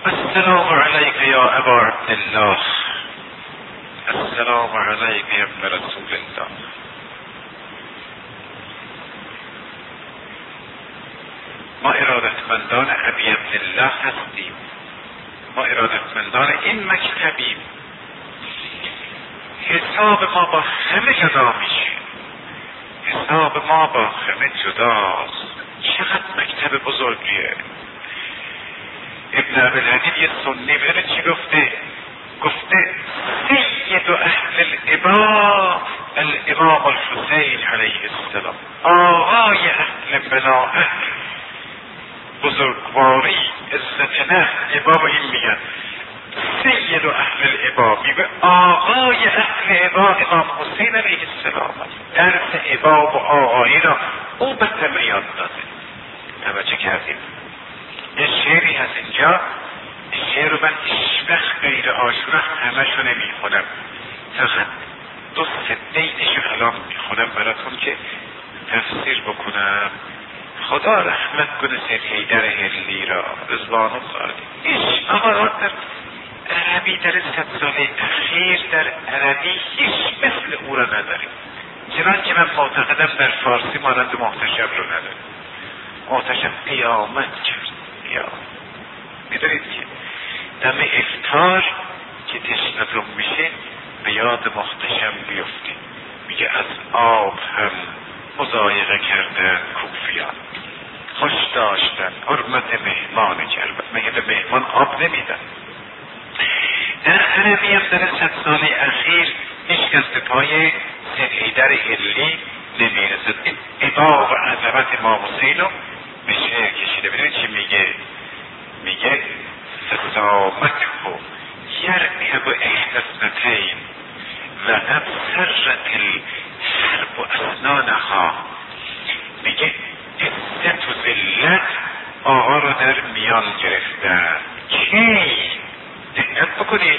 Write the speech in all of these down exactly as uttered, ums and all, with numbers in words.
السلام علیک یا ابا عبدالله، السلام علیک یا ابن رسول الله. ما ارادتمندان ابی عبدالله هستیم، ما ارادتمندان این مکتبیم. حساب ما با همه جدا میشه، حساب ما با همه جداست. چقدر مکتب بزرگیه. ابن عبدالحدید یه سنی بره چی گفته؟ گفته سید اهل الابا الامام الحسین علیه السلام، آقای اهل بلاءت، بزرگواری، عزت نه، ابا این میگن سید اهل الابا، میگه آقای اهل ابا امام حسین علیه السلام. درس ابا و آقایی را او به تمریان داده. توجه کردیم؟ یه شعری هست اینجا، این شعر رو من هیچ وقت غیر عاشورا همشو نمیخونم، فقط دو سه بیتشو الان میخونم براتون که تفسیر بکنم. خدا رحمت کنه سید حیدر هلی را رضوان الله. هیچ آقا در عربی در صد ساله اخیر در عربی هیچ مثل او را نداریم، چنانکه من معتقدم در فارسی مانند محتشم رو نداریم. محتشم قیامت کرد. یا میدونید که دم افطار که تشنتون میشه به یاد محتشم بیفتید، میگه از آب هم مضایقه کردن کوفیان، خوش داشتن حرمت مهمان کرد. مگه به مهمان آب نمیدن؟ در عربی هم در صد سال اخیر هیچ کس به پای سید حیدر هلی نمیرسد. این ابا و عظمت امام حسین رو به شعر کشیده. ببینید چی میگه؟ میگه فسامته یرکب احدى اثنتین و قد سرت الحرب اسنانها. میگه عزت و ذلت آقا رو در میان گرفتن. کی؟ دقت بکنید.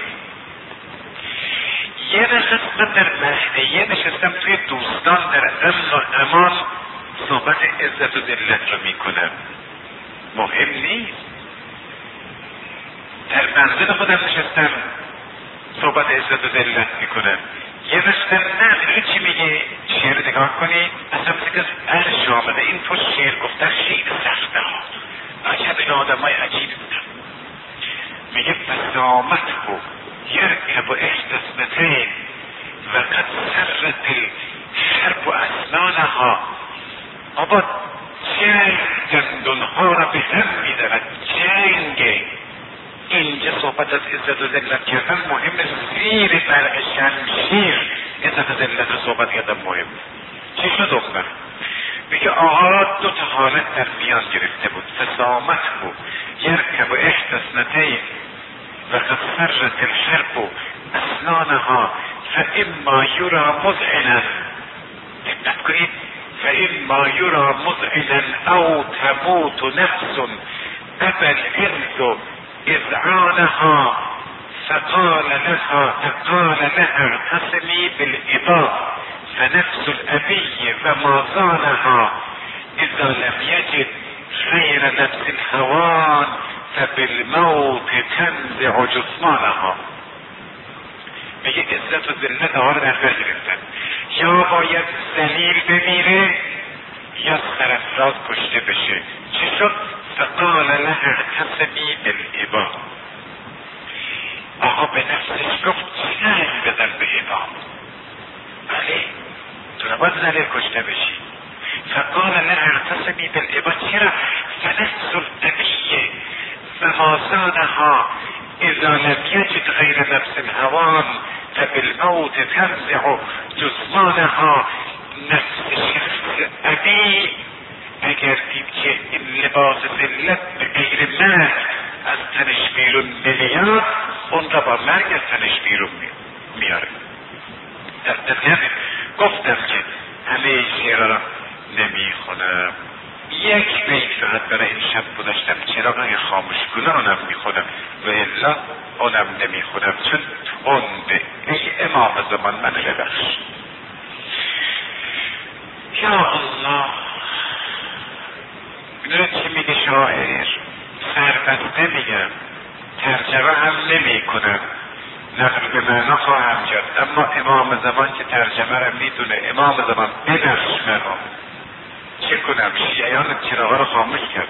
یه نشست من در مهدیه نشستم توی دوستان در امن و امان صحبت عزت و ذلت رو میکنم، مهم نیست. در منزل خودم نشستم صحبت عزت و ذلت میکنم. یه نشستم نه میدونی چی میگه؟ شعر نگاه کنی اصلا مثل که از عرش آمده. این تو شعر گفتن خیلی سخته ها، عجب این آدم های عجیبی بودن. میگه فسامت رو یرکب احدى اثنتین و قد سرت الحرب اسنانها. آبا جنگ دندونها را به هم میدرد. جنگ اینجا صحبت از عزت و ذلت کردن مهم نیست. زیر برق شمشیر عزت و ذلت رو صحبت کردن مهم. چی شد دختر؟ میگه آقا دو تا حالت در میان گرفته بود. فسامت بود یرکب احدى اثنتین و قد سرت الحرب اسنانها فاما یرا مذعنا. دقت کنید، فاما یرا مذعنا او تموت نفس ابى العز اذعانها فقال لها فقال لها اعتصمي بالاباء فنفس الابي وما زانها اذا لم یجد غیر نفس الهوان فبالموت تنزع جثمانها. میگه عزت و ذلت آقا رو در بر گرفتن. یا باید ذلیل بمیره یا سرافراز کشته بشه. چی شد؟ فقال لها اعتصمي بالابا. آقا به نفسش گفت جنگ بزن به ابا. بله تو نباید ذلیل کشته بشی. فقال لها اعتصمي بالابا. چرا؟ فنفس الابیه و ما زانها اذا لم یجد غیر نفس الهوان فبالموت تنزع جثمانها. نفس شخص ابی اگر دید که این لباس ذلت به غیر مرگ از تنش بیرون نمیاد، اون را با مرگ از تنش بیرون میاره. در گفتم که همه شعر را نمیخونم، یک بیت فقط برای این شب گذاشتم چراغ خاموش کنه اونم میخونم و الا اونم نمیخونم چون تنده. ای امام زمان من ببخش. یا الله. میدونید چی میگه شاعر؟ سربسته میگم ترجمه هم نمی کنم، نقل به معنا خواهم کرد، اما امام زمان که ترجمه را میدونه. امام زمان ببخش منو، چه کنم؟ شیعیان چراغا رو خاموش کرد.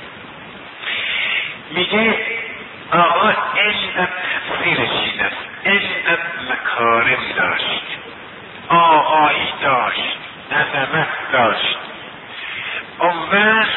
میگه آقا اینقدر تفسیرش این است، اینقدر مکارم داشت، آقایی داشت، عظمت داشت. اون وقت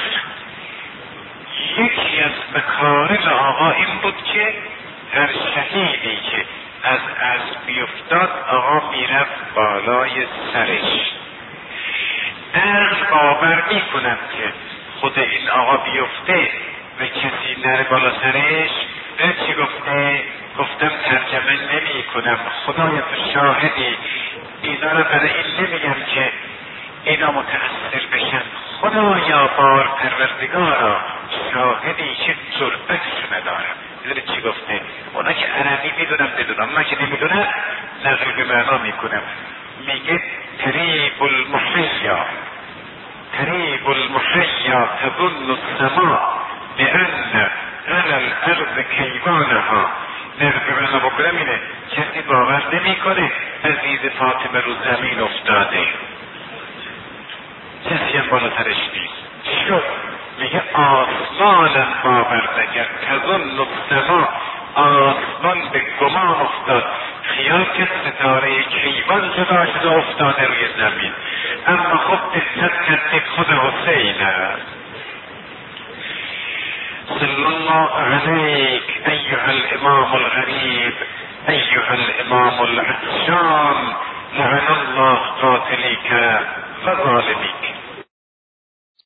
یکی از مکارم آقا این بود که هر شهیدی که از از بیفتاد آقا میرفت بالای سرش. عقل باور میکنم که خود این آقا بیفته و کسی نره بالا سرش. نه چی گفته؟ گفتم ترجمه نمی کنم، خدایا تو شاهدی، اینا رو برای این نمیگم که اینا متأثر بشن، خدایا بار پروردگارا شاهدی که جرأتشون دارم. میدونی چی گفته؟ اونا که عربی میدونم بدونم، من که نمیدونم نقل به معنا میکنم. میگه قریب المحیا، قریب المحیا تظن السماء لأن على الارض کیوانها. نقل به معنا بکنم اینه، کسی باور نمیکنه عزیز فاطمه رو زمین افتاده، کسی هم بالا ترش نیست. شد میگه آسمانم باور نکرد، تظن السماء، آسمان به گمان افتاد، خیال که ستاره کیوان جدا شده افتاده روی زمین. اما خب دقت کرد خود حسین است. صلی الله علیک ایها الامام الغریب، ایها الامام العطشان، لعن الله قاتلیک و ظالمیک.